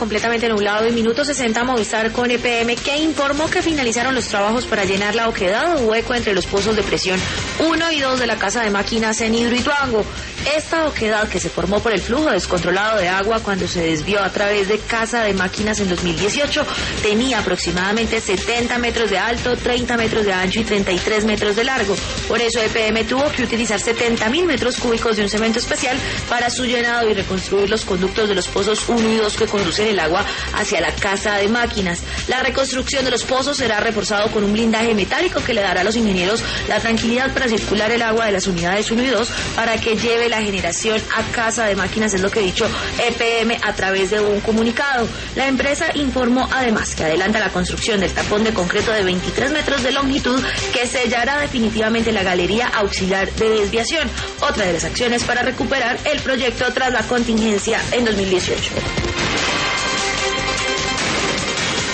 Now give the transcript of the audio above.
Completamente nublado y minuto 60 Movistar con EPM, que informó que finalizaron los trabajos para llenar la oquedad o hueco entre los pozos de presión 1 y 2 de la casa de máquinas en Hidroituango. Esta oquedad, que se formó por el flujo descontrolado de agua cuando se desvió a través de casa de máquinas en 2018, tenía aproximadamente 70 metros de alto, 30 metros de ancho y 33 metros de largo. Por eso EPM tuvo que utilizar 70.000 metros cúbicos de un cemento especial para su llenado y reconstruir los conductos de los pozos 1 y 2 que conducen el agua hacia la casa de máquinas. La reconstrucción de los pozos será reforzado con un blindaje metálico que le dará a los ingenieros la tranquilidad para circular el agua de las unidades 1 y 2 para que lleve la generación a casa de máquinas, es lo que ha dicho EPM a través de un comunicado. La empresa informó además que adelanta la construcción del tapón de concreto de 23 metros de longitud que sellará definitivamente la galería auxiliar de desviación, otra de las acciones para recuperar el proyecto tras la contingencia en 2018.